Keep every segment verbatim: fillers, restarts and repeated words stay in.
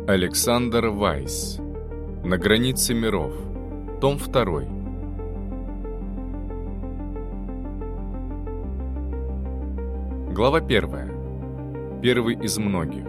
Александр Вайс. На границе миров. Том второй. Глава первая. Первый из многих.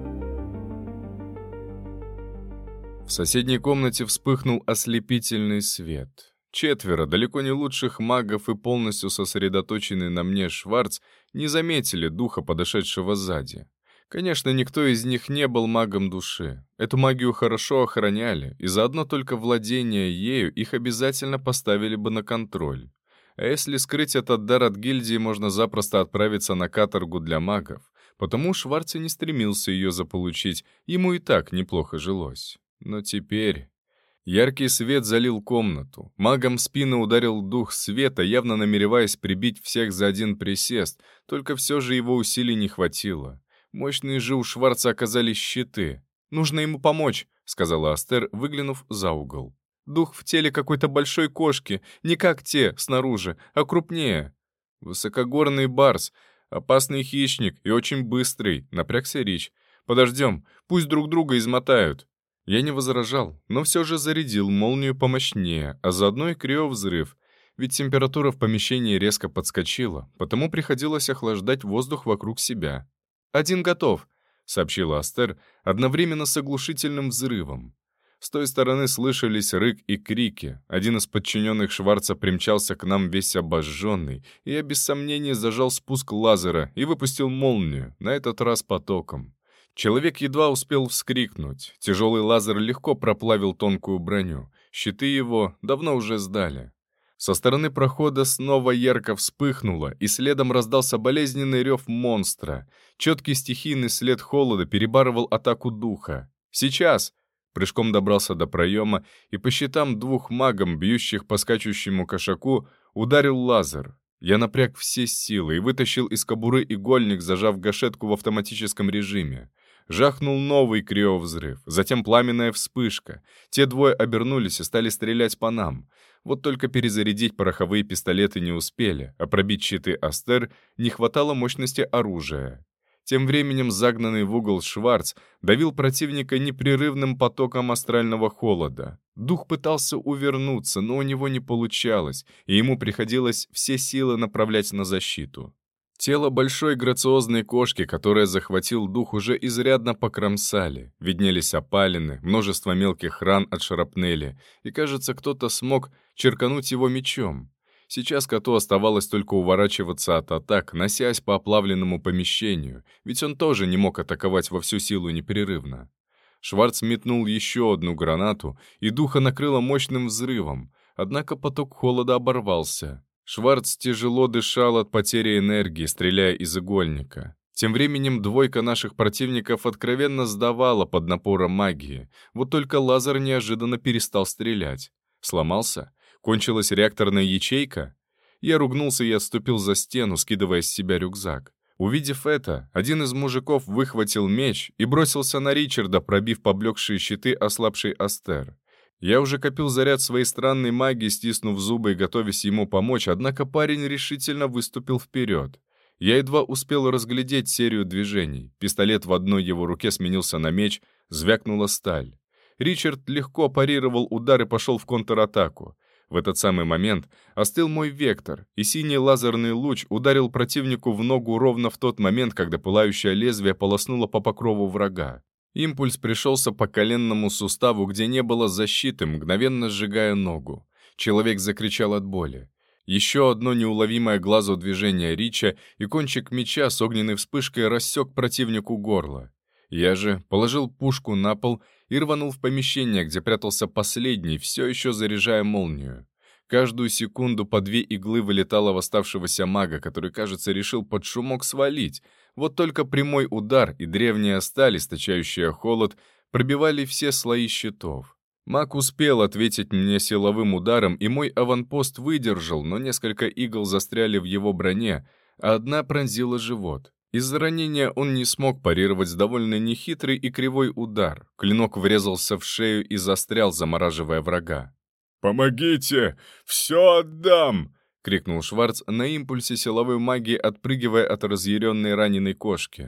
В соседней комнате вспыхнул ослепительный свет. Четверо далеко не лучших магов и полностью сосредоточенный на мне Шварц не заметили духа, подошедшего сзади. Конечно, никто из них не был магом души. Эту магию хорошо охраняли, и за одно только владение ею их обязательно поставили бы на контроль. А если скрыть этот дар от гильдии, можно запросто отправиться на каторгу для магов. Потому Шварц и не стремился ее заполучить, ему и так неплохо жилось. Но теперь... Яркий свет залил комнату. Магом в спину ударил дух света, явно намереваясь прибить всех за один присест, только все же его усилий не хватило. Мощные же у Шварца оказались щиты. «Нужно ему помочь», — сказала Астер, выглянув за угол. «Дух в теле какой-то большой кошки, не как те, снаружи, а крупнее». «Высокогорный барс, опасный хищник и очень быстрый», — напрягся Рич. «Подождем, пусть друг друга измотают». Я не возражал, но все же зарядил молнию помощнее, а заодно и криовзрыв, ведь температура в помещении резко подскочила, потому приходилось охлаждать воздух вокруг себя. «Один готов», — сообщила Астер, одновременно с оглушительным взрывом. С той стороны слышались рык и крики. Один из подчиненных Шварца примчался к нам весь обожженный, и я без сомнения зажал спуск лазера и выпустил молнию, на этот раз потоком. Человек едва успел вскрикнуть. Тяжелый лазер легко проплавил тонкую броню. Щиты его давно уже сдали. Со стороны прохода снова ярко вспыхнуло, и следом раздался болезненный рев монстра. Четкий стихийный след холода перебарывал атаку духа. «Сейчас!» Прыжком добрался до проема, и по щитам двух магам, бьющих по скачущему кошаку, ударил лазер. Я напряг все силы и вытащил из кобуры игольник, зажав гашетку в автоматическом режиме. Жахнул новый криовзрыв, затем пламенная вспышка. Те двое обернулись и стали стрелять по нам. Вот только перезарядить пороховые пистолеты не успели, а пробить щиты Астер не хватало мощности оружия. Тем временем загнанный в угол Шварц давил противника непрерывным потоком астрального холода. Дух пытался увернуться, но у него не получалось, и ему приходилось все силы направлять на защиту. Тело большой грациозной кошки, которая захватил дух, уже изрядно покромсали. Виднелись опалины, множество мелких ран от шрапнели, и, кажется, кто-то смог черкануть его мечом. Сейчас коту оставалось только уворачиваться от атак, носясь по оплавленному помещению, ведь он тоже не мог атаковать во всю силу непрерывно. Шварц метнул еще одну гранату, и духа накрыло мощным взрывом, однако поток холода оборвался. Шварц тяжело дышал от потери энергии, стреляя из игольника. Тем временем двойка наших противников откровенно сдавала под напором магии, вот только лазер неожиданно перестал стрелять. Сломался? Кончилась реакторная ячейка? Я ругнулся и отступил за стену, скидывая с себя рюкзак. Увидев это, один из мужиков выхватил меч и бросился на Ричарда, пробив поблекшие щиты ослабшей Астер. Я уже копил заряд своей странной магии, стиснув зубы и готовясь ему помочь, однако парень решительно выступил вперед. Я едва успел разглядеть серию движений. Пистолет в одной его руке сменился на меч, звякнула сталь. Ричард легко парировал удар и пошел в контратаку. В этот самый момент остыл мой вектор, и синий лазерный луч ударил противнику в ногу ровно в тот момент, когда пылающее лезвие полоснуло по покрову врага. Импульс пришелся по коленному суставу, где не было защиты, мгновенно сжигая ногу. Человек закричал от боли. Еще одно неуловимое глазу движение Рича, и кончик меча с огненной вспышкой рассек противнику горло. Я же положил пушку на пол и рванул в помещение, где прятался последний, все еще заряжая молнию. Каждую секунду по две иглы вылетало в оставшегося мага, который, кажется, решил под шумок свалить. Вот только прямой удар и древняя сталь, источающая холод, пробивали все слои щитов. Маг успел ответить мне силовым ударом, и мой аванпост выдержал, но несколько игл застряли в его броне, а одна пронзила живот. Из-за ранения он не смог парировать довольно нехитрый и кривой удар. Клинок врезался в шею и застрял, замораживая врага. «Помогите! Все отдам!» — крикнул Шварц на импульсе силовой магии, отпрыгивая от разъяренной раненой кошки.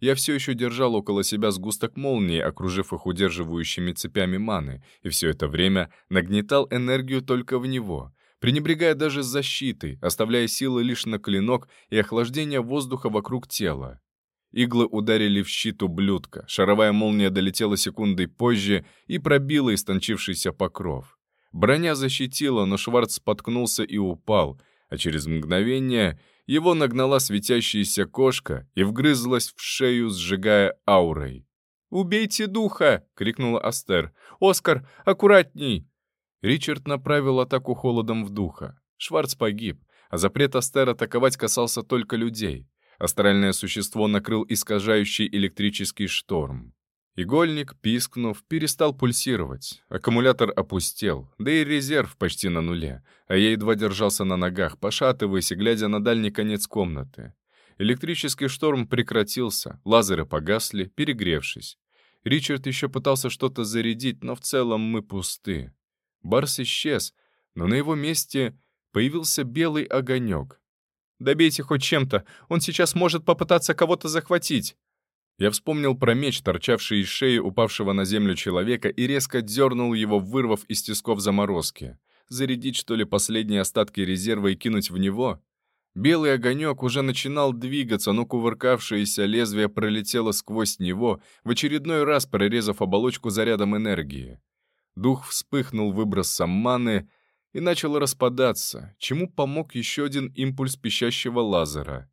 Я все еще держал около себя сгусток молнии, окружив их удерживающими цепями маны, и все это время нагнетал энергию только в него, пренебрегая даже защитой, оставляя силы лишь на клинок и охлаждение воздуха вокруг тела. Иглы ударили в щит ублюдка, шаровая молния долетела секундой позже и пробила истончившийся покров. Броня защитила, но Шварц споткнулся и упал, а через мгновение его нагнала светящаяся кошка и вгрызлась в шею, сжигая аурой. «Убейте духа!» — крикнула Астер. «Оскар, аккуратней!» Ричард направил атаку холодом в духа. Шварц погиб, а запрет Астер атаковать касался только людей. Астральное существо накрыл искажающий электрический шторм. Игольник, пискнув, перестал пульсировать. Аккумулятор опустел, да и резерв почти на нуле, а я едва держался на ногах, пошатываясь и глядя на дальний конец комнаты. Электрический шторм прекратился, лазеры погасли, перегревшись. Ричард еще пытался что-то зарядить, но в целом мы пусты. Барс исчез, но на его месте появился белый огонек. «Добейте хоть чем-то, он сейчас может попытаться кого-то захватить!» Я вспомнил про меч, торчавший из шеи упавшего на землю человека, и резко дернул его, вырвав из тисков заморозки. Зарядить, что ли, последние остатки резерва и кинуть в него? Белый огонек уже начинал двигаться, но кувыркавшееся лезвие пролетело сквозь него, в очередной раз прорезав оболочку зарядом энергии. Дух вспыхнул выбросом маны и начал распадаться, чему помог еще один импульс пищащего лазера.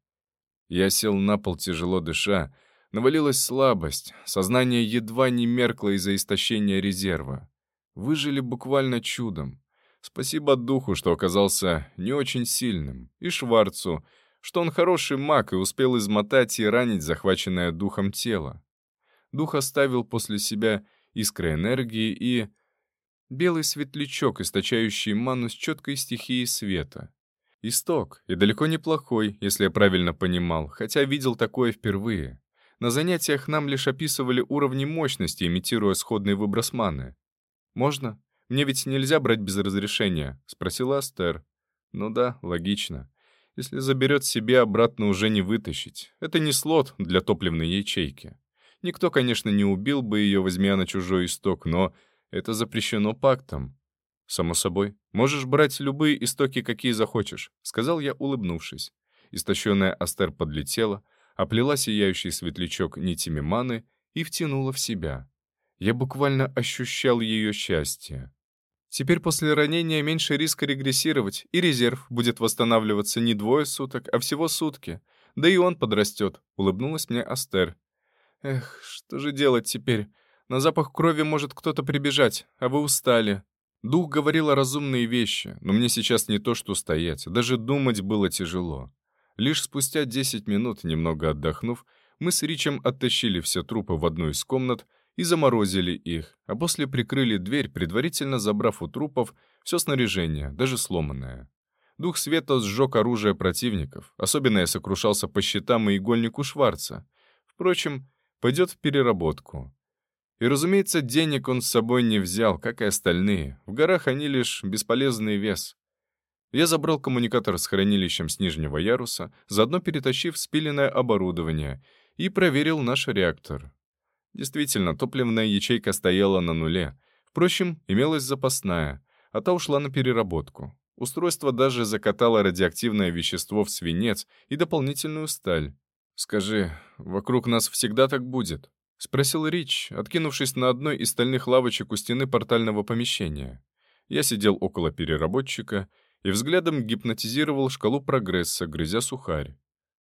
Я сел на пол, тяжело дыша. Навалилась слабость, сознание едва не меркло из-за истощения резерва. Выжили буквально чудом. Спасибо духу, что оказался не очень сильным, и Шварцу, что он хороший маг и успел измотать и ранить захваченное духом тело. Дух оставил после себя искры энергии и белый светлячок, источающий ману с четкой стихией света. Исток, и далеко неплохой, если я правильно понимал, хотя видел такое впервые. На занятиях нам лишь описывали уровни мощности, имитируя сходный выброс маны. «Можно? Мне ведь нельзя брать без разрешения?» — спросила Астер. «Ну да, логично. Если заберет себе, обратно уже не вытащить. Это не слот для топливной ячейки. Никто, конечно, не убил бы ее, возьмя на чужой исток, но это запрещено пактом». «Само собой. Можешь брать любые истоки, какие захочешь», — сказал я, улыбнувшись. Истощенная Астер подлетела, оплела сияющий светлячок нитями маны и втянула в себя. Я буквально ощущал ее счастье. Теперь после ранения меньше риска регрессировать, и резерв будет восстанавливаться не двое суток, а всего сутки. Да и он подрастет, — улыбнулась мне Астер. Эх, что же делать теперь? На запах крови может кто-то прибежать, а вы устали. Дух говорил разумные вещи, но мне сейчас не то что стоять, даже думать было тяжело. Лишь спустя десять минут, немного отдохнув, мы с Ричем оттащили все трупы в одну из комнат и заморозили их, а после прикрыли дверь, предварительно забрав у трупов все снаряжение, даже сломанное. Дух света сжег оружие противников, особенно я сокрушался по щитам и игольнику Шварца. Впрочем, пойдет в переработку. И, разумеется, денег он с собой не взял, как и остальные. В горах они лишь бесполезный вес. Я забрал коммуникатор с хранилищем с нижнего яруса, заодно перетащив спиленное оборудование, и проверил наш реактор. Действительно, топливная ячейка стояла на нуле. Впрочем, имелась запасная, а та ушла на переработку. Устройство даже закатало радиоактивное вещество в свинец и дополнительную сталь. «Скажи, вокруг нас всегда так будет?» — спросил Рич, откинувшись на одной из стальных лавочек у стены портального помещения. Я сидел около переработчика и взглядом гипнотизировал шкалу прогресса, грызя сухарь.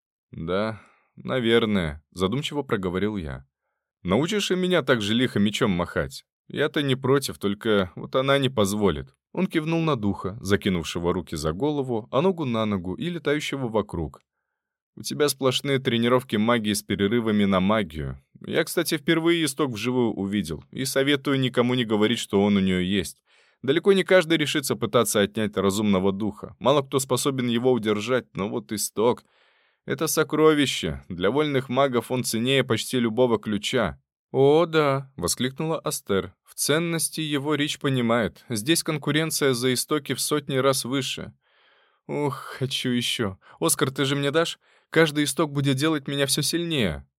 «Да, наверное», — задумчиво проговорил я. «Научишь и меня так же лихо мечом махать? Я-то не против, только вот она не позволит». Он кивнул на духа, закинувшего руки за голову, а ногу на ногу и летающего вокруг. «У тебя сплошные тренировки магии с перерывами на магию. Я, кстати, впервые исток вживую увидел, и советую никому не говорить, что он у нее есть. Далеко не каждый решится пытаться отнять разумного духа. Мало кто способен его удержать, но вот исток — это сокровище. Для вольных магов он ценнее почти любого ключа». «О, да», — воскликнула Астер. «В ценности его Рич понимает. Здесь конкуренция за истоки в сотни раз выше». «Ух, хочу еще. Оскар, ты же мне дашь? Каждый исток будет делать меня все сильнее».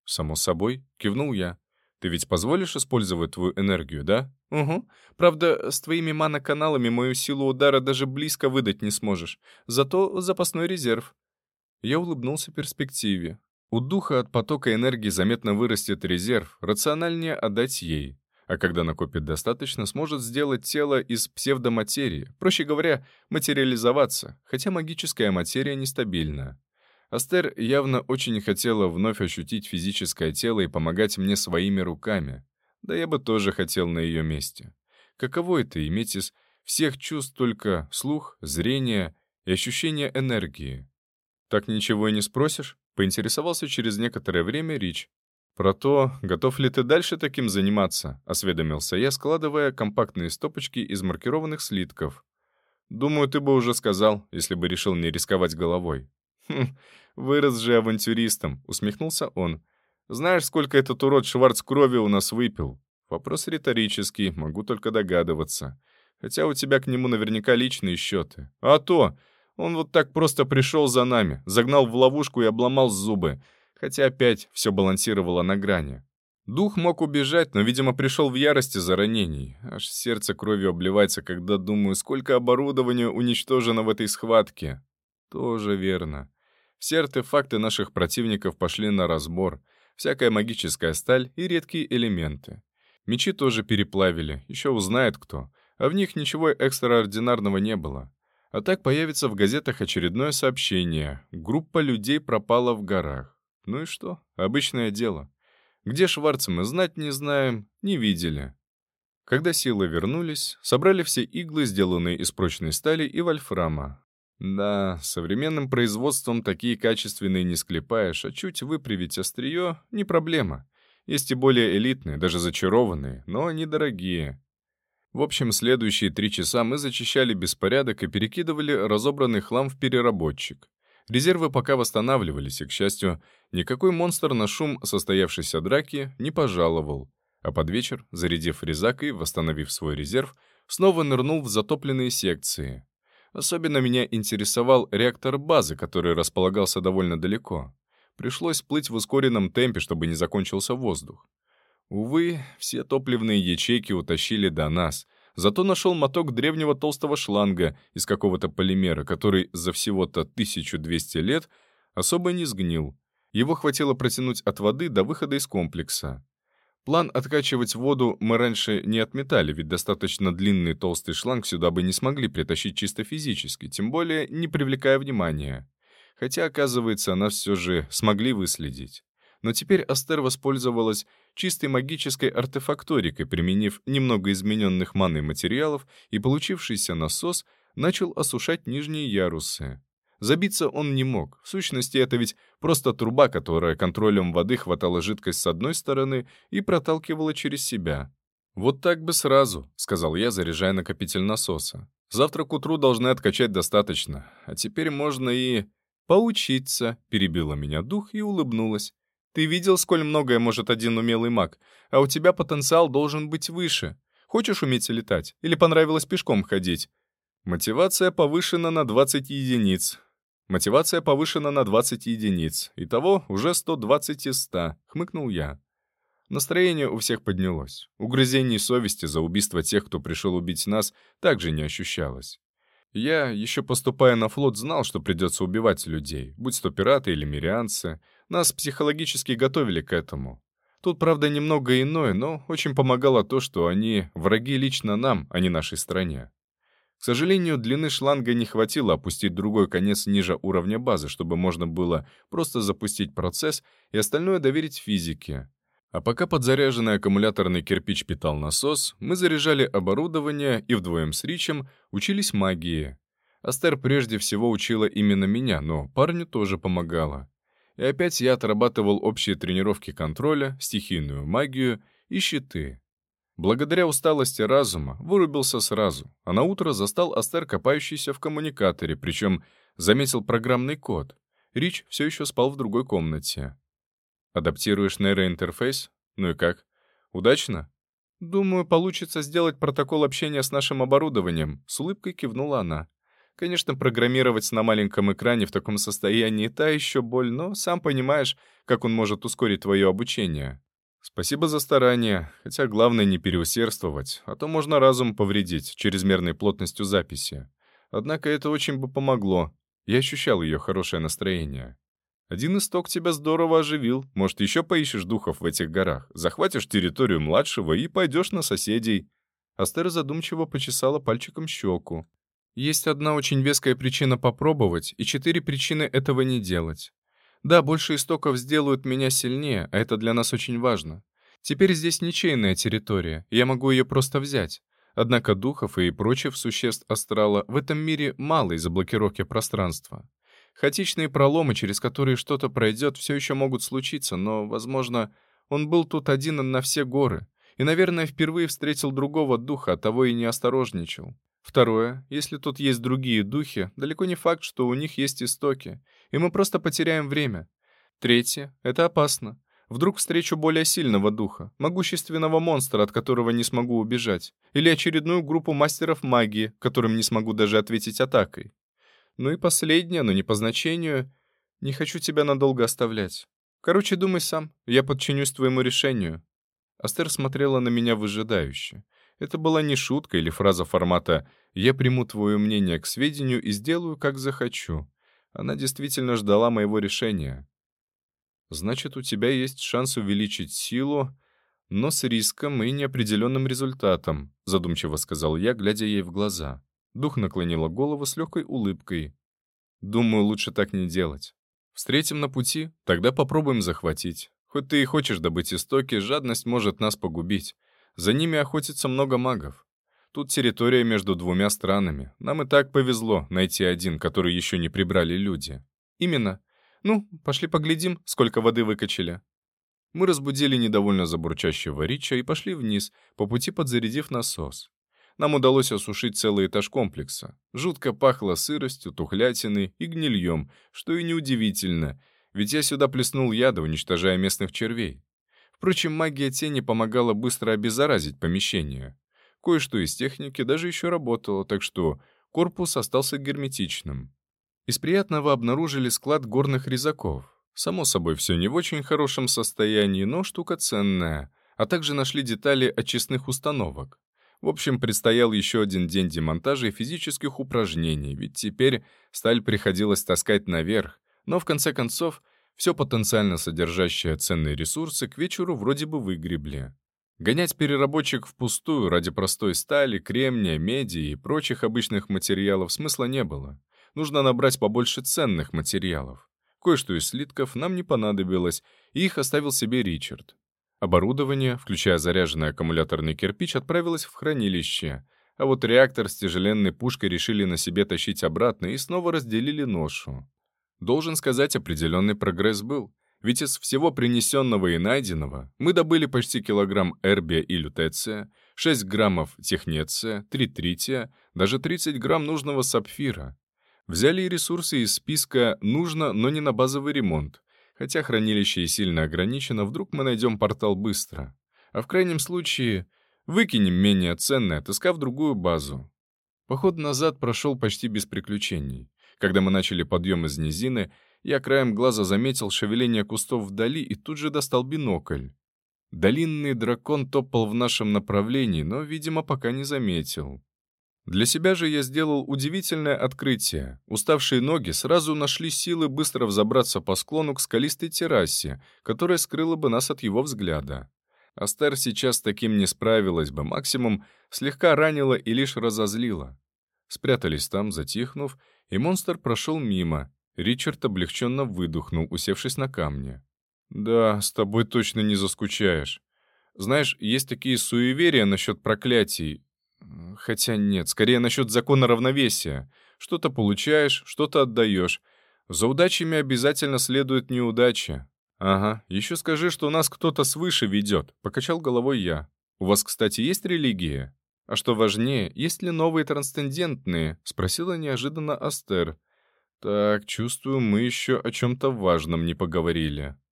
«Само собой», — кивнул я. «Ты ведь позволишь использовать твою энергию, да?» «Угу. Правда, с твоими мано-каналами мою силу удара даже близко выдать не сможешь. Зато запасной резерв». Я улыбнулся перспективе. У духа от потока энергии заметно вырастет резерв, рациональнее отдать ей. А когда накопит достаточно, сможет сделать тело из псевдоматерии, проще говоря, материализоваться, хотя магическая материя нестабильна. Астер явно очень хотела вновь ощутить физическое тело и помогать мне своими руками. Да я бы тоже хотел на ее месте. Каково это — иметь из всех чувств только слух, зрение и ощущение энергии? «Так ничего и не спросишь?» — поинтересовался через некоторое время Рич. «Про то, готов ли ты дальше таким заниматься?» — осведомился я, складывая компактные стопочки из маркированных слитков. «Думаю, ты бы уже сказал, если бы решил не рисковать головой». «Хм, вырос же авантюристом», — усмехнулся он. «Знаешь, сколько этот урод Шварц крови у нас выпил?» Вопрос риторический, могу только догадываться. Хотя у тебя к нему наверняка личные счеты. А то! Он вот так просто пришел за нами, загнал в ловушку и обломал зубы, хотя опять все балансировало на грани. Дух мог убежать, но, видимо, пришел в ярости за ранений. Аж сердце кровью обливается, когда думаю, сколько оборудования уничтожено в этой схватке. Тоже верно. Все артефакты наших противников пошли на разбор, всякая магическая сталь и редкие элементы. Мечи тоже переплавили, еще узнает кто, а в них ничего экстраординарного не было. А так появится в газетах очередное сообщение. Группа людей пропала в горах. Ну и что? Обычное дело. Где Шварца мы знать не знаем, не видели. Когда силы вернулись, собрали все иглы, сделанные из прочной стали и вольфрама. Да, современным производством такие качественные не склепаешь, а чуть выправить острие — не проблема. Есть и более элитные, даже зачарованные, но они дорогие. В общем, следующие три часа мы зачищали беспорядок и перекидывали разобранный хлам в переработчик. Резервы пока восстанавливались, и, к счастью, никакой монстр на шум состоявшейся драки не пожаловал. А под вечер, зарядив резак и восстановив свой резерв, снова нырнул в затопленные секции. Особенно меня интересовал реактор базы, который располагался довольно далеко. Пришлось плыть в ускоренном темпе, чтобы не закончился воздух. Увы, все топливные ячейки утащили до нас. Зато нашел моток древнего толстого шланга из какого-то полимера, который за всего-то тысячу двести лет особо не сгнил. Его хватило протянуть от воды до выхода из комплекса. План откачивать воду мы раньше не отметали, ведь достаточно длинный толстый шланг сюда бы не смогли притащить чисто физически, тем более не привлекая внимания. Хотя, оказывается, нас все же смогли выследить. Но теперь Астер воспользовалась чистой магической артефакторикой, применив немного измененных маной материалов, и получившийся насос начал осушать нижние ярусы. Забиться он не мог. В сущности, это ведь просто труба, которая контролем воды хватала жидкость с одной стороны и проталкивала через себя. «Вот так бы сразу», — сказал я, заряжая накопитель насоса. «Завтра к утру должны откачать достаточно. А теперь можно и...» «Поучиться», — перебила меня дух и улыбнулась. «Ты видел, сколь многое может один умелый маг? А у тебя потенциал должен быть выше. Хочешь уметь летать? Или понравилось пешком ходить?» «Мотивация повышена на двадцать единиц». «Мотивация повышена на двадцать единиц. Итого уже сто двадцать из ста», — хмыкнул я. Настроение у всех поднялось. Угрызений совести за убийство тех, кто пришел убить нас, также не ощущалось. Я, еще поступая на флот, знал, что придется убивать людей, будь то пираты или мирианцы. Нас психологически готовили к этому. Тут, правда, немного иное, но очень помогало то, что они враги лично нам, а не нашей стране. К сожалению, длины шланга не хватило опустить другой конец ниже уровня базы, чтобы можно было просто запустить процесс и остальное доверить физике. А пока подзаряженный аккумуляторный кирпич питал насос, мы заряжали оборудование и вдвоем с Ричем учились магии. Астер прежде всего учила именно меня, но парню тоже помогала. И опять я отрабатывал общие тренировки контроля, стихийную магию и щиты. Благодаря усталости разума вырубился сразу, а наутро застал Астер копающийся в коммуникаторе, причем заметил программный код. Рич все еще спал в другой комнате. «Адаптируешь нейроинтерфейс? Ну и как? Удачно?» «Думаю, получится сделать протокол общения с нашим оборудованием», — с улыбкой кивнула она. Конечно, программировать на маленьком экране в таком состоянии — та еще боль, но сам понимаешь, как он может ускорить твое обучение. Спасибо за старание, хотя главное не переусердствовать, а то можно разум повредить чрезмерной плотностью записи. Однако это очень бы помогло. Я ощущал ее хорошее настроение. Один исток тебя здорово оживил. Может, еще поищешь духов в этих горах, захватишь территорию младшего и пойдешь на соседей. Астер задумчиво почесала пальчиком щеку. Есть одна очень веская причина попробовать, и четыре причины этого не делать. Да, больше истоков сделают меня сильнее, а это для нас очень важно. Теперь здесь ничейная территория, я могу ее просто взять. Однако духов и прочих существ астрала в этом мире мало из-за блокировки пространства. Хаотичные проломы, через которые что-то пройдет, все еще могут случиться, но, возможно, он был тут один на все горы, и, наверное, впервые встретил другого духа, оттого и не осторожничал. Второе, если тут есть другие духи, далеко не факт, что у них есть истоки, и мы просто потеряем время. Третье, это опасно. Вдруг встречу более сильного духа, могущественного монстра, от которого не смогу убежать, или очередную группу мастеров магии, которым не смогу даже ответить атакой. Ну и последнее, но не по значению, не хочу тебя надолго оставлять. Короче, думай сам, я подчинюсь твоему решению. Астер смотрела на меня выжидающе. Это была не шутка или фраза формата «я приму твое мнение к сведению и сделаю, как захочу». Она действительно ждала моего решения. «Значит, у тебя есть шанс увеличить силу, но с риском и неопределенным результатом», задумчиво сказал я, глядя ей в глаза. Дух наклонила голову с легкой улыбкой. «Думаю, лучше так не делать. Встретим на пути, тогда попробуем захватить. Хоть ты и хочешь добыть истоки, жадность может нас погубить. За ними охотится много магов. Тут территория между двумя странами. Нам и так повезло найти один, который еще не прибрали люди». «Именно. Ну, пошли поглядим, сколько воды выкачали». Мы разбудили недовольно забурчащего Рича и пошли вниз, по пути подзарядив насос. Нам удалось осушить целый этаж комплекса. Жутко пахло сыростью, тухлятиной и гнильем, что и неудивительно, ведь я сюда плеснул яда, уничтожая местных червей. Впрочем, магия тени помогала быстро обеззаразить помещение. Кое-что из техники даже еще работало, так что корпус остался герметичным. Из приятного обнаружили склад горных резаков. Само собой, все не в очень хорошем состоянии, но штука ценная, а также нашли детали очистных установок. В общем, предстоял еще один день демонтажа и физических упражнений, ведь теперь сталь приходилось таскать наверх, но в конце концов все потенциально содержащее ценные ресурсы к вечеру вроде бы выгребли. Гонять переработчик впустую ради простой стали, кремния, меди и прочих обычных материалов смысла не было. Нужно набрать побольше ценных материалов. Кое-что из слитков нам не понадобилось, и их оставил себе Ричард. Оборудование, включая заряженный аккумуляторный кирпич, отправилось в хранилище, а вот реактор с тяжеленной пушкой решили на себе тащить обратно и снова разделили ношу. Должен сказать, определенный прогресс был, ведь из всего принесенного и найденного мы добыли почти килограмм эрбия и лютеция, шесть граммов технеция, три трития, даже тридцать грамм нужного сапфира. Взяли и ресурсы из списка «нужно, но не на базовый ремонт», хотя хранилище и сильно ограничено, вдруг мы найдем портал быстро. А в крайнем случае выкинем менее ценное, отыскав другую базу. Поход назад прошел почти без приключений. Когда мы начали подъем из низины, я краем глаза заметил шевеление кустов вдали и тут же достал бинокль. Долинный дракон топал в нашем направлении, но, видимо, пока не заметил. Для себя же я сделал удивительное открытие. Уставшие ноги сразу нашли силы быстро взобраться по склону к скалистой террасе, которая скрыла бы нас от его взгляда. Астер сейчас с таким не справилась бы, максимум слегка ранила и лишь разозлила. Спрятались там, затихнув, и монстр прошел мимо. Ричард облегченно выдохнул, усевшись на камне. «Да, с тобой точно не заскучаешь. Знаешь, есть такие суеверия насчет проклятий. Хотя нет, скорее насчет закона равновесия. Что-то получаешь, что-то отдаешь. За удачами обязательно следует неудача». «Ага, еще скажи, что нас кто-то свыше ведет», — покачал головой я. «У вас, кстати, есть религия?» «А что важнее, есть ли новые трансцендентные?» — спросила неожиданно Астер. «Так, чувствую, мы еще о чем-то важном не поговорили».